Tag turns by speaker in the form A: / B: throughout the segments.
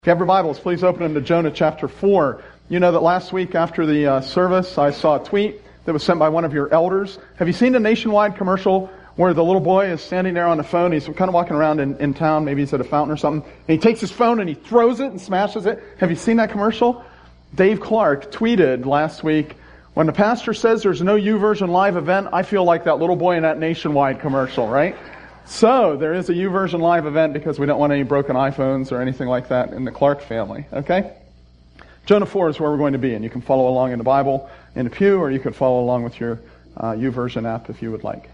A: If you have your Bibles, please open them to Jonah chapter 4. You know that last week after the service, I saw a tweet that was sent by one of your elders. Have you seen the Nationwide commercial where the little boy is standing there on the phone? He's kind of walking around in town. Maybe he's at a fountain or something. And he takes his phone and he throws it and smashes it. Have you seen that commercial? Dave Clark tweeted last week, when the pastor says there's no YouVersion Live event, I feel like that little boy in that Nationwide commercial, right? So, there is a YouVersion Live event because we don't want any broken iPhones or anything like that in the Clark family, okay? Jonah 4 is where we're going to be, and you can follow along in the Bible in the pew, or you can follow along with your YouVersion app if you would like.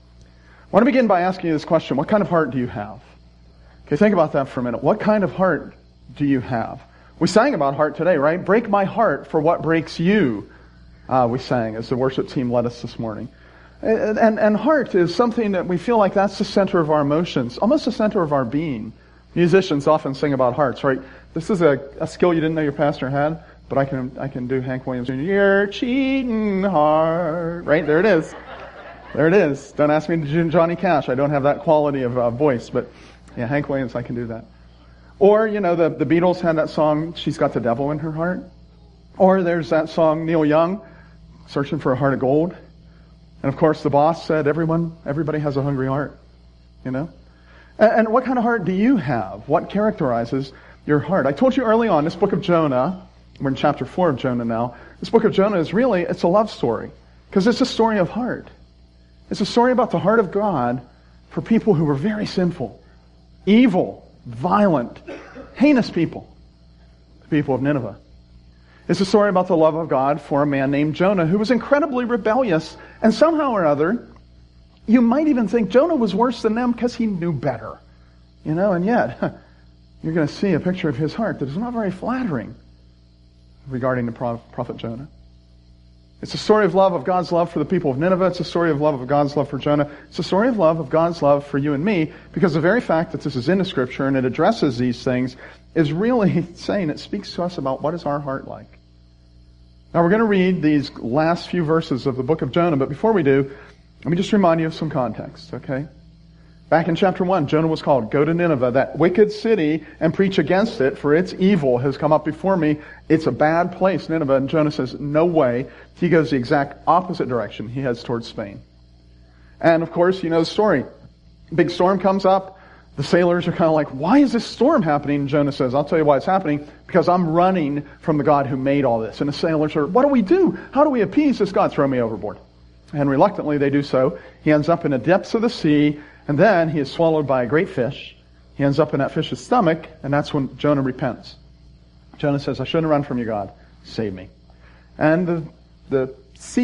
A: I want to begin by asking you this question: what kind of heart do you have? Okay, think about that for a minute. What kind of heart do you have? We sang about heart today, right? Break my heart for what breaks you, we sang as the worship team led us this morning. And heart is something that we feel like that's the center of our emotions, almost the center of our being. Musicians often sing about hearts, right? This is a skill you didn't know your pastor had, but I can do Hank Williams. Your cheating heart, right? There it is. There it is. Don't ask me to do Johnny Cash. I don't have that quality of voice, but yeah, Hank Williams, I can do that. Or, you know, the Beatles had that song, She's Got the Devil in Her Heart. Or there's that song, Neil Young, Searching for a Heart of Gold. And of course, the boss said, everybody has a hungry heart, you know? And what kind of heart do you have? What characterizes your heart? I told you early on, this book of Jonah, we're in chapter 4 of Jonah now, this book of Jonah is really, it's a love story. Because it's a story of heart. It's a story about the heart of God for people who were very sinful, evil, violent, heinous people, the people of Nineveh. It's a story about the love of God for a man named Jonah who was incredibly rebellious, and somehow or other, you might even think Jonah was worse than them because he knew better. You know, and yet, you're going to see a picture of his heart that is not very flattering regarding the prophet Jonah. It's a story of love, of God's love for the people of Nineveh. It's a story of love of God's love for Jonah. It's a story of love of God's love for you and me, because the very fact that this is in the Scripture and it addresses these things is really saying, it speaks to us about what is our heart like. Now we're going to read these last few verses of the book of Jonah, but before we do, let me just remind you of some context, okay? Back in chapter 1, Jonah was called, go to Nineveh, that wicked city, and preach against it, for its evil has come up before me. It's a bad place, Nineveh. And Jonah says, no way. He goes the exact opposite direction. He heads towards Spain. And of course, you know the story. Big storm comes up. The sailors are kind of like, why is this storm happening? And Jonah says, I'll tell you why it's happening, because I'm running from the God who made all this. And the sailors are, what do we do? How do we appease this God? Throw me overboard. And reluctantly they do so. He ends up in the depths of the sea, and then he is swallowed by a great fish. He ends up in that fish's stomach, and that's when Jonah repents. Jonah says, I shouldn't have run from you, God. Save me. And the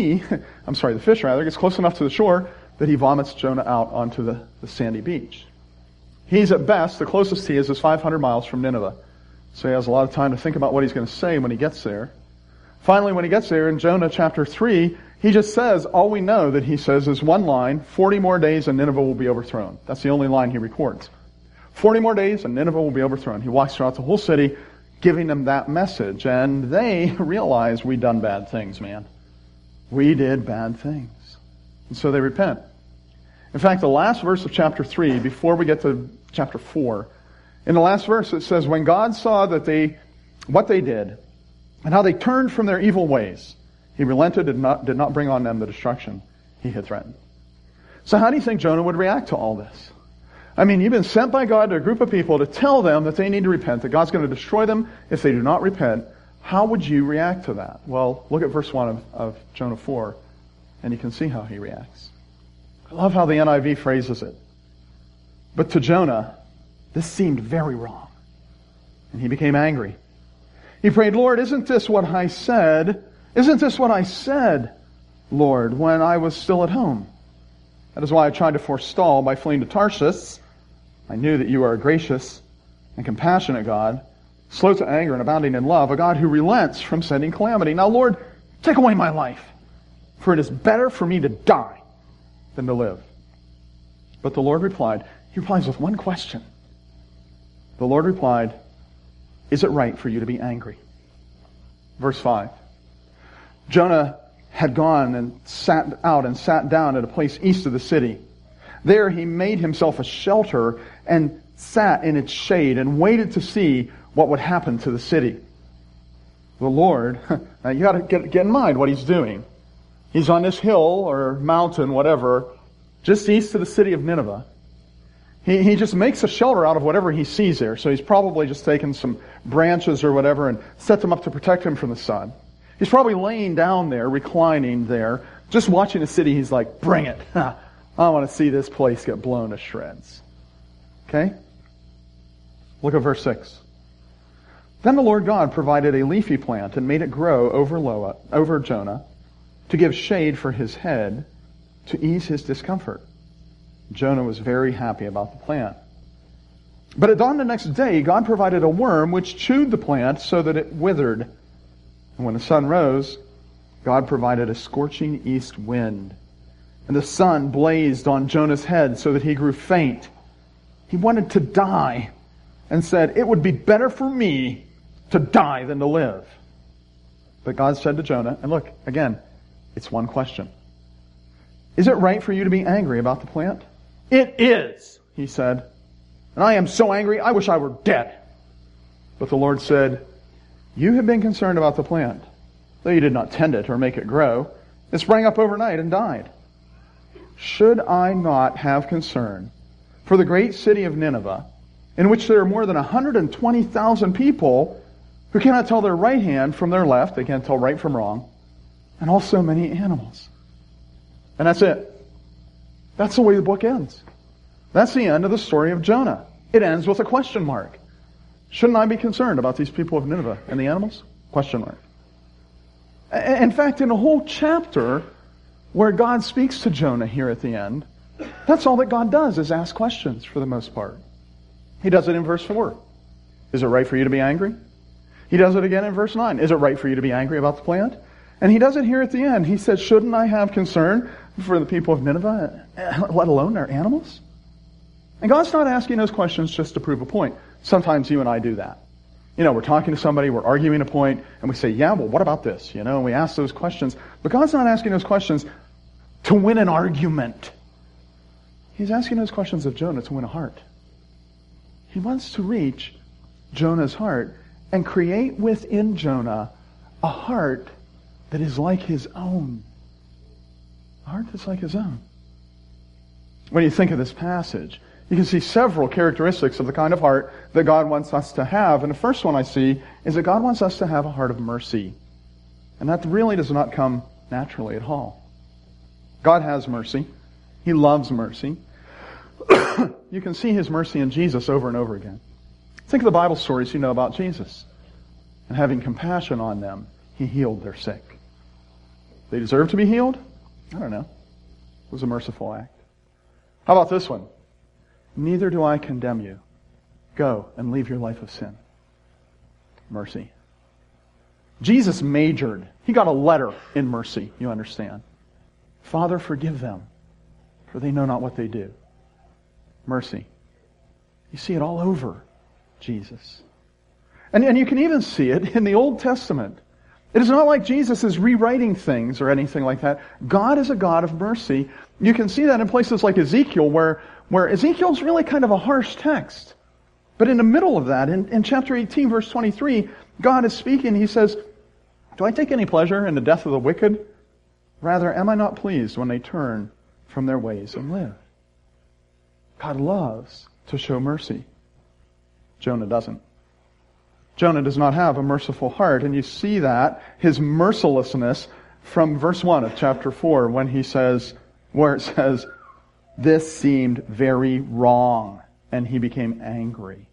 A: fish gets close enough to the shore that he vomits Jonah out onto the sandy beach. He's at best, the closest he is 500 miles from Nineveh. So he has a lot of time to think about what he's going to say when he gets there. Finally, when he gets there in Jonah chapter 3, he just says, all we know that he says is one line, 40 more days and Nineveh will be overthrown. That's the only line he records. 40 more days and Nineveh will be overthrown. He walks throughout the whole city giving them that message. And they realize we done bad things, man. We did bad things. And so they repent. In fact, the last verse of chapter 3, before we get to chapter 4, in the last verse it says, when God saw that what they did and how they turned from their evil ways, he relented and did not bring on them the destruction he had threatened. So how do you think Jonah would react to all this? I mean, you've been sent by God to a group of people to tell them that they need to repent, that God's going to destroy them if they do not repent. How would you react to that? Well, look at verse 1 of Jonah 4, and you can see how he reacts. I love how the NIV phrases it. But to Jonah, this seemed very wrong, and he became angry. He prayed, Lord, isn't this what I said? Isn't this what I said, Lord, when I was still at home? That is why I tried to forestall by fleeing to Tarshish. I knew that you are a gracious and compassionate God, slow to anger and abounding in love, a God who relents from sending calamity. Now, Lord, take away my life, for it is better for me to die than to live. But the Lord replied, he replies with one question. The Lord replied, is it right for you to be angry? Verse 5. Jonah had gone and sat down at a place east of the city. There he made himself a shelter and sat in its shade and waited to see what would happen to the city. The Lord, now you got to get in mind what he's doing. He's on this hill or mountain, whatever, just east of the city of Nineveh. He just makes a shelter out of whatever he sees there. So he's probably just taken some branches or whatever and set them up to protect him from the sun. He's probably laying down there, reclining there, just watching the city. He's like, bring it. I want to see this place get blown to shreds. Okay? Look at verse 6. Then the Lord God provided a leafy plant and made it grow over Jonah to give shade for his head to ease his discomfort. Jonah was very happy about the plant. But at dawn the next day, God provided a worm which chewed the plant so that it withered. And when the sun rose, God provided a scorching east wind. And the sun blazed on Jonah's head so that he grew faint. He wanted to die and said, it would be better for me to die than to live. But God said to Jonah, and look, again, it's one question. Is it right for you to be angry about the plant? It is, he said. And I am so angry, I wish I were dead. But the Lord said, you have been concerned about the plant, though you did not tend it or make it grow. It sprang up overnight and died. Should I not have concern for the great city of Nineveh, in which there are more than 120,000 people who cannot tell their right hand from their left, they can't tell right from wrong, and also many animals? And that's it. That's the way the book ends. That's the end of the story of Jonah. It ends with a question mark. Shouldn't I be concerned about these people of Nineveh and the animals? Question mark. In fact, in a whole chapter where God speaks to Jonah here at the end, that's all that God does is ask questions for the most part. He does it in verse 4. Is it right for you to be angry? He does it again in verse 9. Is it right for you to be angry about the plant? And he does it here at the end. He says, shouldn't I have concern for the people of Nineveh, let alone their animals? And God's not asking those questions just to prove a point. Sometimes you and I do that. We're talking to somebody, we're arguing a point, and we say, yeah, well, what about this? And we ask those questions. But God's not asking those questions to win an argument. He's asking those questions of Jonah to win a heart. He wants to reach Jonah's heart and create within Jonah a heart that is like his own. A heart that's like his own. When you think of this passage, you can see several characteristics of the kind of heart that God wants us to have. And the first one I see is that God wants us to have a heart of mercy. And that really does not come naturally at all. God has mercy. He loves mercy. You can see his mercy in Jesus over and over again. Think of the Bible stories you know about Jesus. And having compassion on them, he healed their sick. They deserve to be healed? I don't know. It was a merciful act. How about this one? Neither do I condemn you. Go and leave your life of sin. Mercy. Jesus majored. He got a letter in mercy, you understand. Father, forgive them, for they know not what they do. Mercy. You see it all over Jesus. And you can even see it in the Old Testament. It is not like Jesus is rewriting things or anything like that. God is a God of mercy. You can see that in places like Ezekiel, where Ezekiel's really kind of a harsh text. But in the middle of that, in chapter 18, verse 23, God is speaking. He says, do I take any pleasure in the death of the wicked? Rather, am I not pleased when they turn from their ways and live? God loves to show mercy. Jonah doesn't. Jonah does not have a merciful heart, and you see that, his mercilessness, from verse 1 of chapter 4, where it says, this seemed very wrong, and he became angry.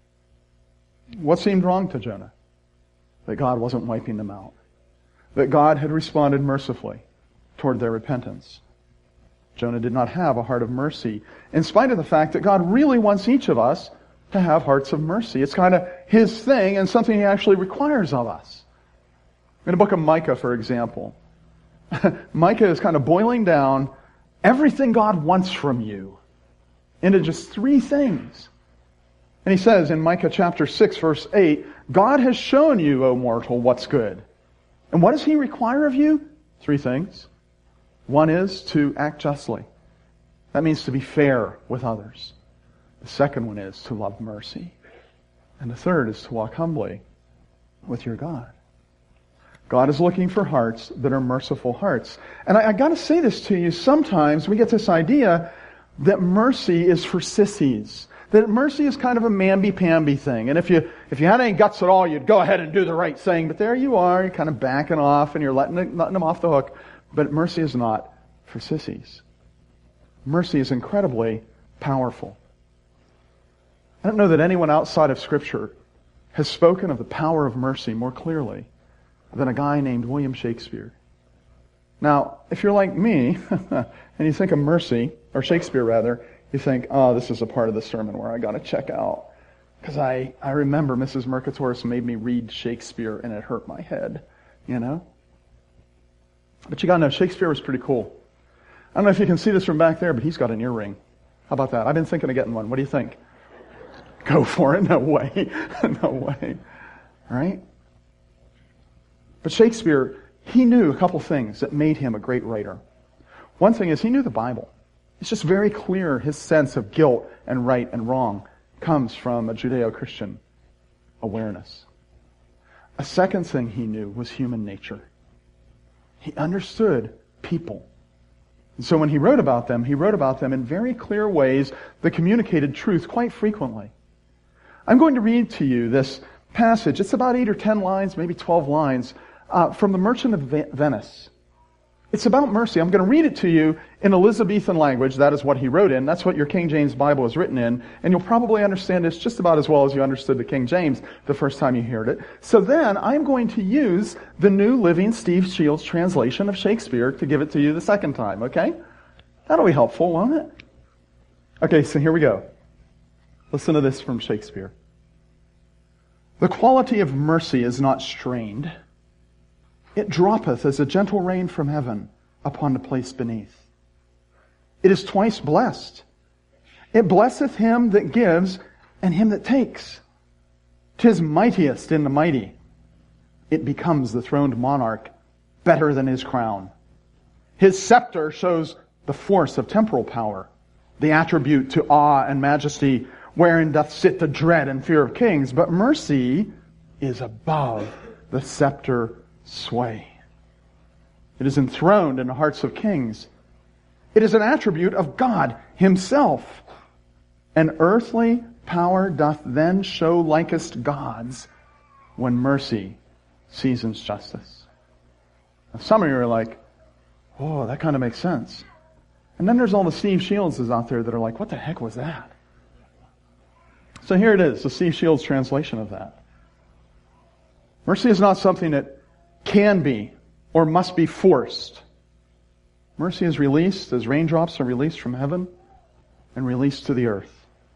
A: What seemed wrong to Jonah? That God wasn't wiping them out. That God had responded mercifully toward their repentance. Jonah did not have a heart of mercy, in spite of the fact that God really wants each of us to have hearts of mercy. It's kind of his thing and something he actually requires of us. In the book of Micah, for example, Micah is kind of boiling down everything God wants from you into just 3 things. And he says in Micah chapter 6, verse 8, God has shown you, O mortal, what's good. And what does he require of you? 3 things. One is to act justly. That means to be fair with others. The second one is to love mercy. And the third is to walk humbly with your God. God is looking for hearts that are merciful hearts. And I got to say this to you, sometimes we get this idea that mercy is for sissies. That mercy is kind of a mamby-pamby thing. And if you had any guts at all, you'd go ahead and do the right thing. But there you are, you're kind of backing off and you're letting them off the hook. But mercy is not for sissies. Mercy is incredibly powerful. I don't know that anyone outside of Scripture has spoken of the power of mercy more clearly than a guy named William Shakespeare. Now, if you're like me, and you think of mercy, or Shakespeare rather, you think, oh, this is a part of the sermon where I got to check out. Because I remember Mrs. Mercator's made me read Shakespeare and it hurt my head, you know? But you got to know, Shakespeare was pretty cool. I don't know if you can see this from back there, but he's got an earring. How about that? I've been thinking of getting one. What do you think? Go for it. No way. No way. All right? But Shakespeare, he knew a couple things that made him a great writer. One thing is he knew the Bible. It's just very clear his sense of guilt and right and wrong comes from a Judeo-Christian awareness. A second thing he knew was human nature. He understood people. And so when he wrote about them in very clear ways that communicated truth quite frequently. I'm going to read to you this passage. It's about 8 or 10 lines, maybe 12 lines, from The Merchant of Venice. It's about mercy. I'm going to read it to you in Elizabethan language. That is what he wrote in. That's what your King James Bible is written in. And you'll probably understand this just about as well as you understood the King James the first time you heard it. So then I'm going to use the New Living Steve Shields translation of Shakespeare to give it to you the second time, okay? That'll be helpful, won't it? Okay, so here we go. Listen to this from Shakespeare. The quality of mercy is not strained. It droppeth as a gentle rain from heaven upon the place beneath. It is twice blessed. It blesseth him that gives and him that takes. 'Tis mightiest in the mighty. It becomes the throned monarch better than his crown. His scepter shows the force of temporal power, the attribute to awe and majesty, wherein doth sit the dread and fear of kings. But mercy is above the scepter sway. It is enthroned in the hearts of kings. It is an attribute of God himself. An earthly power doth then show likest God's when mercy seasons justice. Now, some of you are like, oh, that kind of makes sense. And then there's all the Steve Shieldses out there that are like, what the heck was that? So here it is, the Steve Shields translation of that. Mercy is not something that can be or must be forced. Mercy is released as raindrops are released from heaven and released to the earth.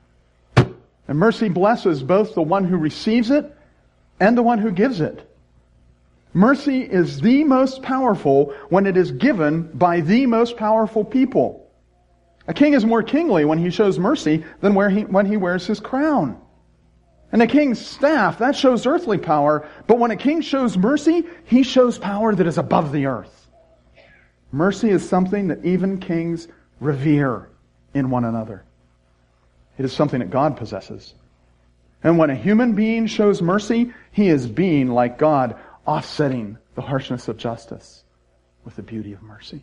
A: And mercy blesses both the one who receives it and the one who gives it. Mercy is the most powerful when it is given by the most powerful people. A king is more kingly when he shows mercy than when he wears his crown. And a king's staff, that shows earthly power, but when a king shows mercy, he shows power that is above the earth. Mercy is something that even kings revere in one another. It is something that God possesses. And when a human being shows mercy, he is being like God, offsetting the harshness of justice with the beauty of mercy.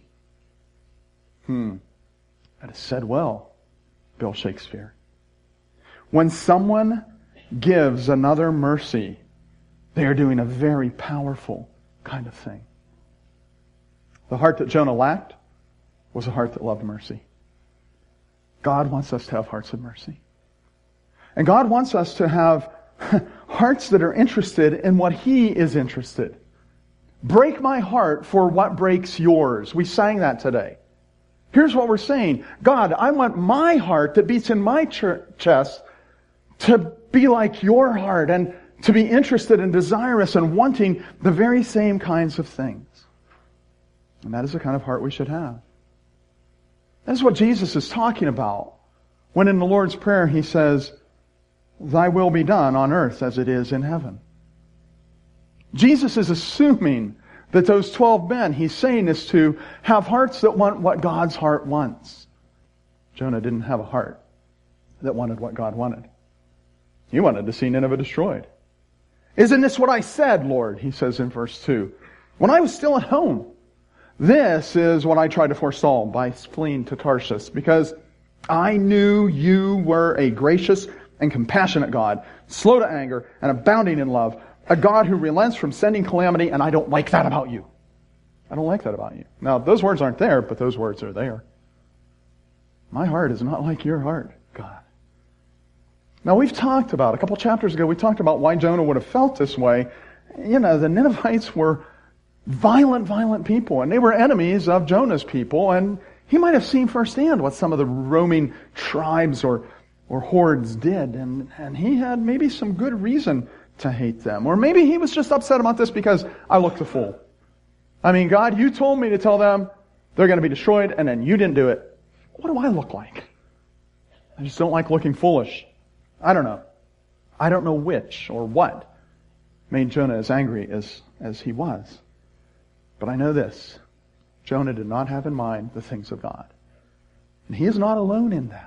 A: That is said well, Bill Shakespeare. When someone gives another mercy, they are doing a very powerful kind of thing. The heart that Jonah lacked was a heart that loved mercy. God wants us to have hearts of mercy. And God wants us to have hearts that are interested in what He is interested. Break my heart for what breaks yours. We sang that today. Here's what we're saying. God, I want my heart that beats in my chest to be like your heart and to be interested and desirous and wanting the very same kinds of things. And that is the kind of heart we should have. That's what Jesus is talking about when in the Lord's Prayer He says, Thy will be done on earth as it is in heaven. Jesus is assuming that those 12 men He's saying this to have hearts that want what God's heart wants. Jonah didn't have a heart that wanted what God wanted. He wanted to see Nineveh destroyed. Isn't this what I said, Lord? He says in verse 2. When I was still at home. This is what I tried to forestall by fleeing to Tarshish, because I knew you were a gracious and compassionate God, slow to anger and abounding in love, a God who relents from sending calamity, and I don't like that about you. I don't like that about you. Now, those words aren't there, but those words are there. My heart is not like your heart, God. Now, we've talked about, a couple chapters ago, we talked about why Jonah would have felt this way. You know, the Ninevites were violent people, and they were enemies of Jonah's people, and he might have seen firsthand what some of the roaming tribes or hordes did, and he had maybe some good reason to hate them. Or maybe he was just upset about this because I looked the fool. I mean, God, you told me to tell them they're going to be destroyed, and then you didn't do it. What do I look like? I just don't like looking foolish. I don't know. I don't know which or what made Jonah as angry as he was. But I know this. Jonah did not have in mind the things of God. And he is not alone in that.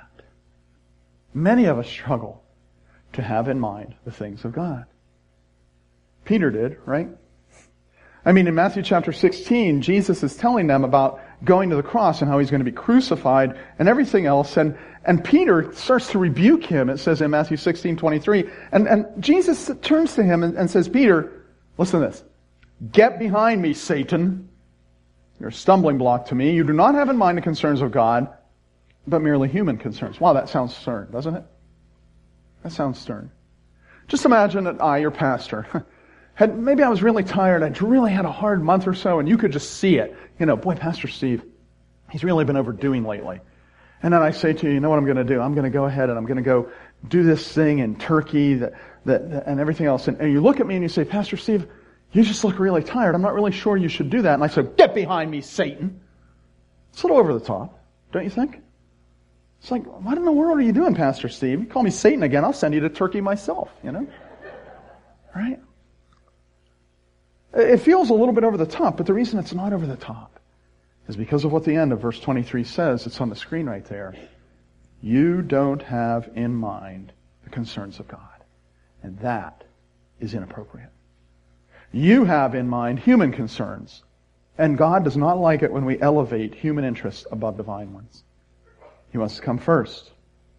A: Many of us struggle to have in mind the things of God. Peter did, right? I mean, in Matthew chapter 16, Jesus is telling them about going to the cross and how he's going to be crucified and everything else. And Peter starts to rebuke him, it says in Matthew 16:23. And Jesus turns to him and says, Peter, listen to this. Get behind me, Satan. You're a stumbling block to me. You do not have in mind the concerns of God, but merely human concerns. Wow, that sounds stern, doesn't it? That sounds stern. Just imagine that I, your pastor, maybe I was really tired. I really had a hard month or so, and you could just see it. You know, boy, Pastor Steve, he's really been overdoing lately. And then I say to you, you know what I'm going to do? I'm going to go ahead and I'm going to go do this thing in Turkey and everything else. And you look at me and you say, Pastor Steve, you just look really tired. I'm not really sure you should do that. And I say, get behind me, Satan. It's a little over the top, don't you think? It's like, what in the world are you doing, Pastor Steve? You call me Satan again, I'll send you to Turkey myself, you know? Right? It feels a little bit over the top, but the reason it's not over the top is because of what the end of verse 23 says. It's on the screen right there. You don't have in mind the concerns of God. And that is inappropriate. You have in mind human concerns. And God does not like it when we elevate human interests above divine ones. He wants to come first.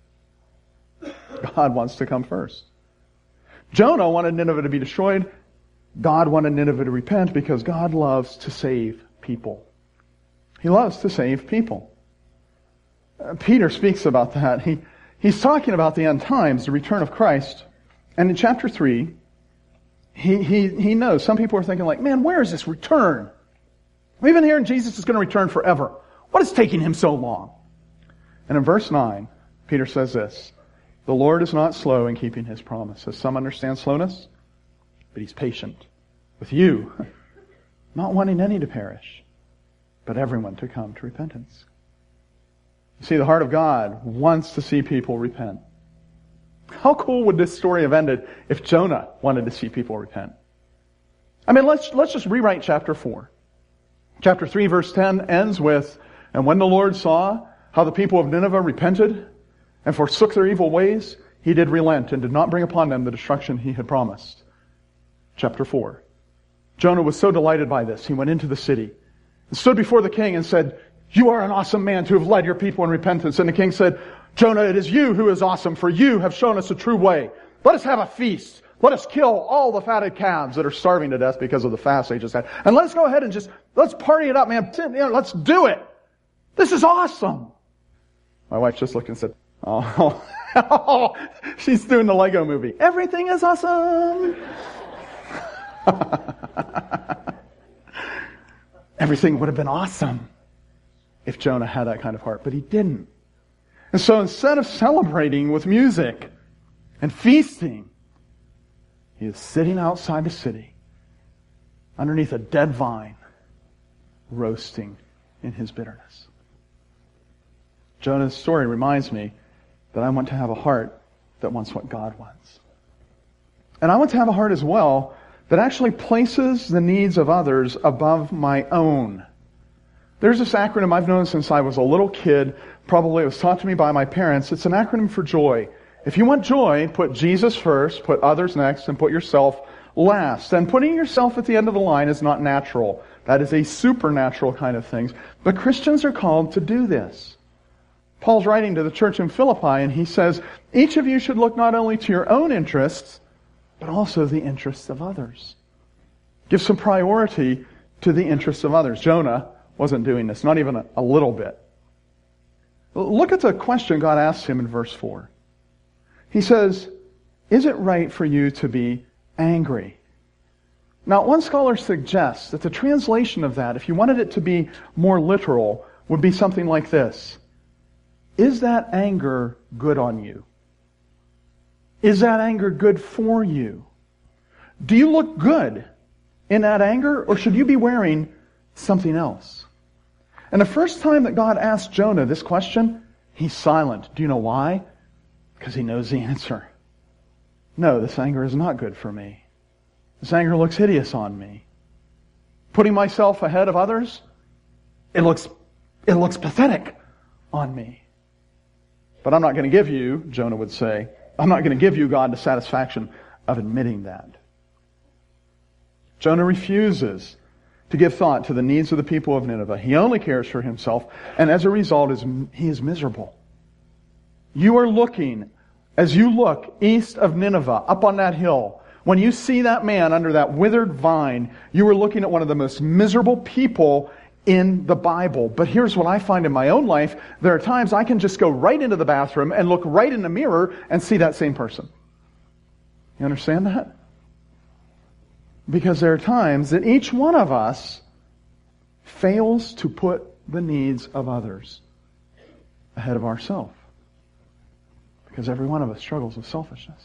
A: God wants to come first. Jonah wanted Nineveh to be destroyed. God wanted Nineveh to repent because God loves to save people. He loves to save people. Peter speaks about that. He's talking about the end times, the return of Christ. And in chapter 3, he knows. Some people are thinking like, man, where is this return? We've been hearing Jesus is going to return forever. What is taking him so long? And in verse 9, Peter says this, the Lord is not slow in keeping his promises. Some understand slowness, but he's patient with you, not wanting any to perish, but everyone to come to repentance. You see, the heart of God wants to see people repent. How cool would this story have ended if Jonah wanted to see people repent? I mean, let's just rewrite chapter 4. Chapter 3, verse 10 ends with, and when the Lord saw how the people of Nineveh repented and forsook their evil ways, he did relent and did not bring upon them the destruction he had promised. Chapter 4. Jonah was so delighted by this, he went into the city and stood before the king and said, you are an awesome man to have led your people in repentance. And the king said, Jonah, it is you who is awesome, for you have shown us a true way. Let us have a feast. Let us kill all the fatted calves that are starving to death because of the fast they just had. And let's go ahead and let's party it up, man. Let's do it. This is awesome. My wife just looked and said, oh, she's doing the Lego movie. Everything is awesome. Everything would have been awesome if Jonah had that kind of heart, but he didn't. And so instead of celebrating with music and feasting, he is sitting outside the city underneath a dead vine, roasting in his bitterness. Jonah's story reminds me that I want to have a heart that wants what God wants. And I want to have a heart as well that actually places the needs of others above my own. There's this acronym I've known since I was a little kid. Probably it was taught to me by my parents. It's an acronym for joy. If you want joy, put Jesus first, put others next, and put yourself last. And putting yourself at the end of the line is not natural. That is a supernatural kind of thing. But Christians are called to do this. Paul's writing to the church in Philippi, and he says, each of you should look not only to your own interests, but also the interests of others. Give some priority to the interests of others. Jonah wasn't doing this, not even a little bit. Look at the question God asks him in verse 4. He says, is it right for you to be angry? Now, one scholar suggests that the translation of that, if you wanted it to be more literal, would be something like this. Is that anger good on you? Is that anger good for you? Do you look good in that anger, or should you be wearing something else? And the first time that God asked Jonah this question, he's silent. Do you know why? Because he knows the answer. No, this anger is not good for me. This anger looks hideous on me. Putting myself ahead of others, it looks pathetic on me. But I'm not going to give you, Jonah would say, I'm not going to give you, God, the satisfaction of admitting that. Jonah refuses to give thought to the needs of the people of Nineveh. He only cares for himself, and as a result, he is miserable. You are looking, as you look east of Nineveh, up on that hill, when you see that man under that withered vine, you are looking at one of the most miserable people in the Bible. But here's what I find in my own life. There are times I can just go right into the bathroom and look right in the mirror and see that same person. You understand that? Because there are times that each one of us fails to put the needs of others ahead of ourselves. Because every one of us struggles with selfishness.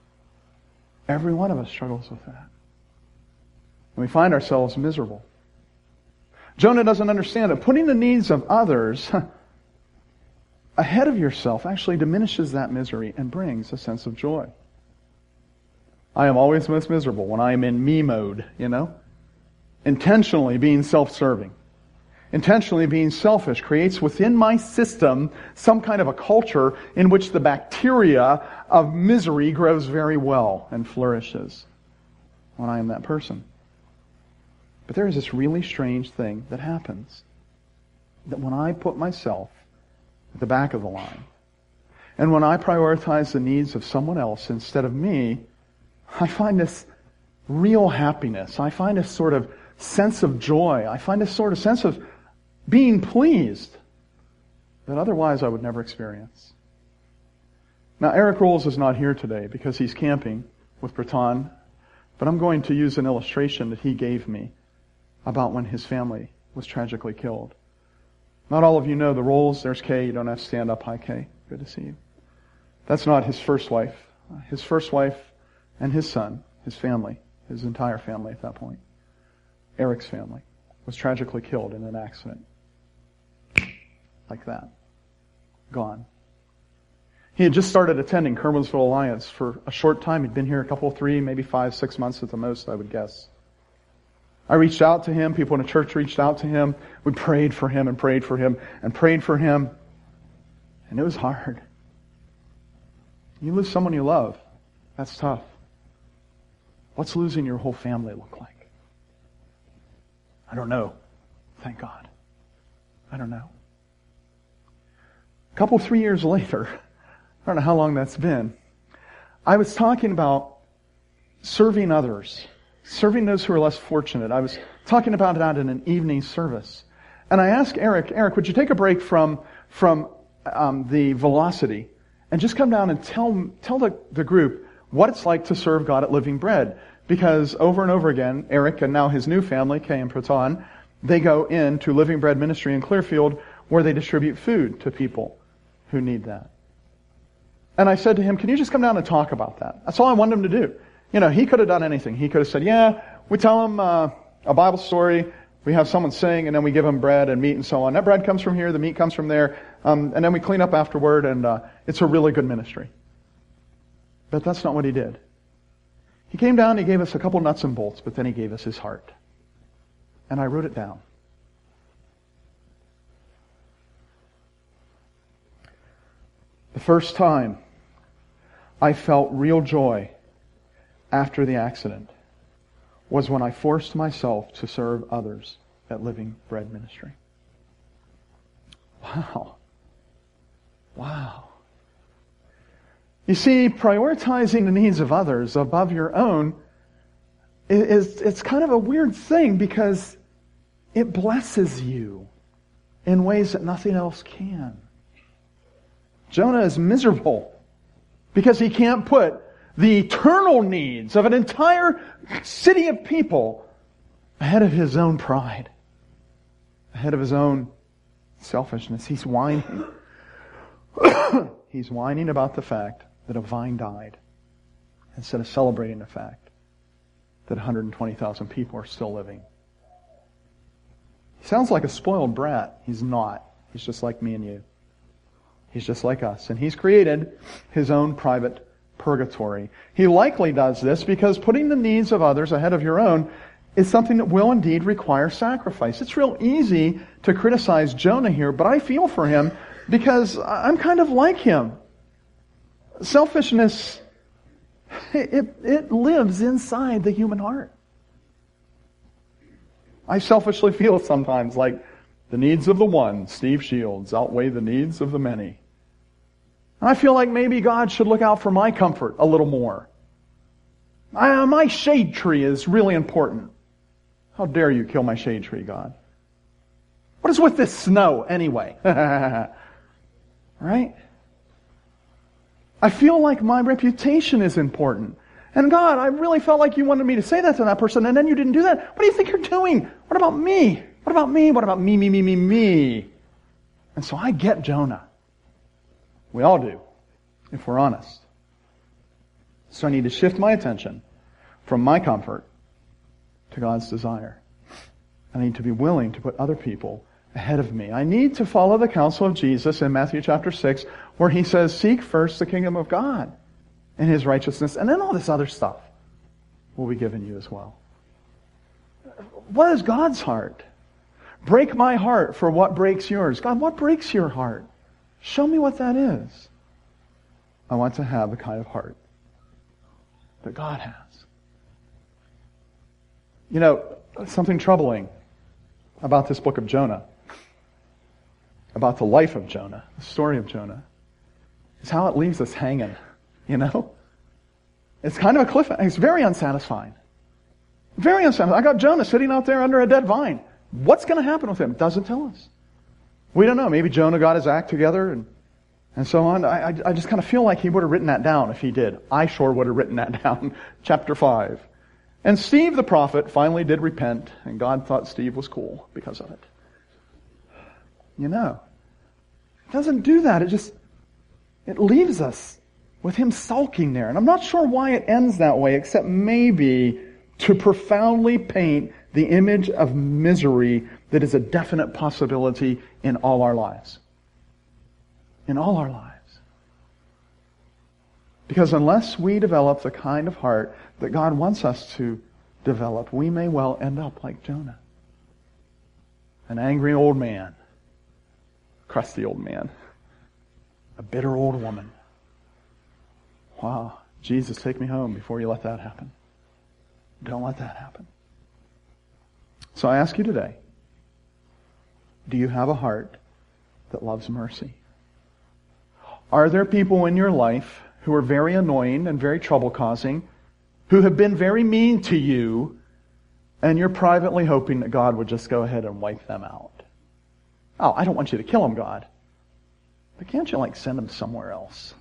A: Every one of us struggles with that. And we find ourselves miserable. Jonah doesn't understand that putting the needs of others ahead of yourself actually diminishes that misery and brings a sense of joy. I am always most miserable when I am in me mode, Intentionally being self-serving. Intentionally being selfish creates within my system some kind of a culture in which the bacteria of misery grows very well and flourishes when I am that person. But there is this really strange thing that happens. That when I put myself at the back of the line, and when I prioritize the needs of someone else instead of me, I find this real happiness. I find this sort of sense of joy. I find this sort of sense of being pleased that otherwise I would never experience. Now, Eric Rolls is not here today because he's camping with Breton, but I'm going to use an illustration that he gave me about when his family was tragically killed. Not all of you know the Rolls. There's Kay. You don't have to stand up. Hi, Kay. Good to see you. That's not his first wife. His first wife and his son, his family, his entire family at that point, Eric's family, was tragically killed in an accident. Like that. Gone. He had just started attending Kerwinsville Alliance for a short time. He'd been here a couple, 3, maybe 5, 6 months at the most, I would guess. I reached out to him. People in the church reached out to him. We prayed for him and prayed for him and prayed for him. And it was hard. You lose someone you love. That's tough. What's losing your whole family look like? I don't know. Thank God. I don't know. A couple, 3 years later, I don't know how long that's been, I was talking about serving others, serving those who are less fortunate. I was talking about that in an evening service. And I asked Eric, would you take a break from the Velocity and just come down and tell the group what it's like to serve God at Living Bread? Because over and over again, Eric and now his new family, Kay and Praton, they go into Living Bread Ministry in Clearfield where they distribute food to people who need that. And I said to him, can you just come down and talk about that? That's all I wanted him to do. He could have done anything. He could have said, yeah, we tell him a Bible story, we have someone sing, and then we give them bread and meat and so on. That bread comes from here, the meat comes from there, and then we clean up afterward, and it's a really good ministry. But that's not what he did. He came down, he gave us a couple nuts and bolts, but then he gave us his heart. And I wrote it down. The first time I felt real joy after the accident was when I forced myself to serve others at Living Bread Ministry. Wow. Wow. You see, prioritizing the needs of others above your own it's kind of a weird thing because it blesses you in ways that nothing else can. Jonah is miserable because he can't put the eternal needs of an entire city of people ahead of his own pride, ahead of his own selfishness. He's whining. He's whining about the fact that a vine died instead of celebrating the fact that 120,000 people are still living. He sounds like a spoiled brat. He's not. He's just like me and you. He's just like us. And he's created his own private purgatory. He likely does this because putting the needs of others ahead of your own is something that will indeed require sacrifice. It's real easy to criticize Jonah here, but I feel for him because I'm kind of like him. Selfishness, it lives inside the human heart. I selfishly feel sometimes like the needs of the one, Steve Shields, outweigh the needs of the many. And I feel like maybe God should look out for my comfort a little more. My shade tree is really important. How dare you kill my shade tree, God? What is with this snow anyway? Right? I feel like my reputation is important. And God, I really felt like you wanted me to say that to that person, and then you didn't do that. What do you think you're doing? What about me? What about me? What about me? And so I get Jonah. We all do, if we're honest. So I need to shift my attention from my comfort to God's desire. I need to be willing to put other people ahead of me. I need to follow the counsel of Jesus in Matthew chapter 6, where he says, seek first the kingdom of God and his righteousness, and then all this other stuff will be given you as well. What is God's heart? Break my heart for what breaks yours. God, what breaks your heart? Show me what that is. I want to have the kind of heart that God has. You know, something troubling about this book of Jonah, about the life of Jonah, the story of Jonah, is how it leaves us hanging, you know? It's kind of a cliffhanger. It's very unsatisfying. Very unsatisfying. I got Jonah sitting out there under a dead vine. What's going to happen with him? It doesn't tell us. We don't know. Maybe Jonah got his act together and so on. I just kind of feel like he would have written that down if he did. I sure would have written that down. Chapter 5. And Steve the prophet finally did repent, and God thought Steve was cool because of it. You know, it doesn't do that. It leaves us with him sulking there. And I'm not sure why it ends that way, except maybe to profoundly paint the image of misery that is a definite possibility in all our lives. In all our lives. Because unless we develop the kind of heart that God wants us to develop, we may well end up like Jonah. An angry old man. Crusty old man. A bitter old woman. Wow. Jesus, take me home before you let that happen. Don't let that happen. So I ask you today, do you have a heart that loves mercy? Are there people in your life who are very annoying and very trouble-causing, who have been very mean to you, and you're privately hoping that God would just go ahead and wipe them out? Oh, I don't want you to kill them, God. But can't you, send them somewhere else?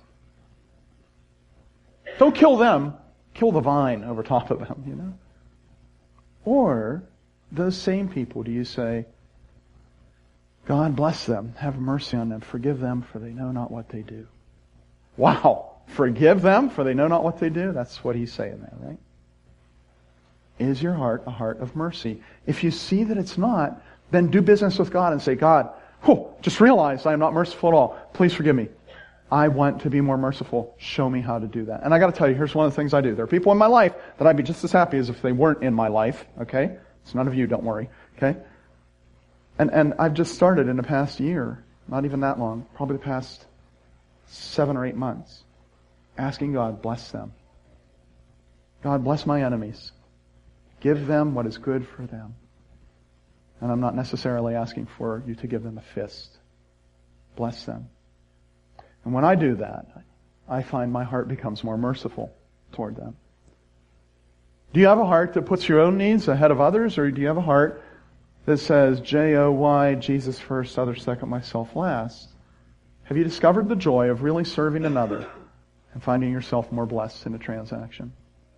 A: Don't kill them. Kill the vine over top of them, you know? Or, those same people, do you say, God bless them, have mercy on them, forgive them, for they know not what they do? Wow! Forgive them, for they know not what they do? That's what he's saying there, right? Is your heart a heart of mercy? If you see that it's not, then do business with God and say, God, just realized I am not merciful at all. Please forgive me. I want to be more merciful. Show me how to do that. And I got to tell you, here's one of the things I do. There are people in my life that I'd be just as happy as if they weren't in my life, okay? It's none of you, don't worry, okay? And I've just started in the past year, not even that long, probably the past 7 or 8 months, asking God, bless them. God, bless my enemies. Give them what is good for them. And I'm not necessarily asking for you to give them a fist. Bless them. And when I do that, I find my heart becomes more merciful toward them. Do you have a heart that puts your own needs ahead of others, or do you have a heart that says, J-O-Y, Jesus first, others second, myself last? Have you discovered the joy of really serving another and finding yourself more blessed in a transaction?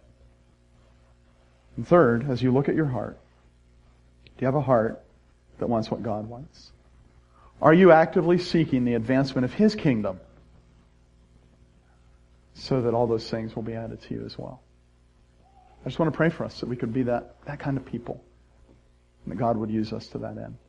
A: And third, as you look at your heart, do you have a heart that wants what God wants? Are you actively seeking the advancement of His kingdom so that all those things will be added to you as well? I just want to pray for us that we could be that kind of people, and that God would use us to that end.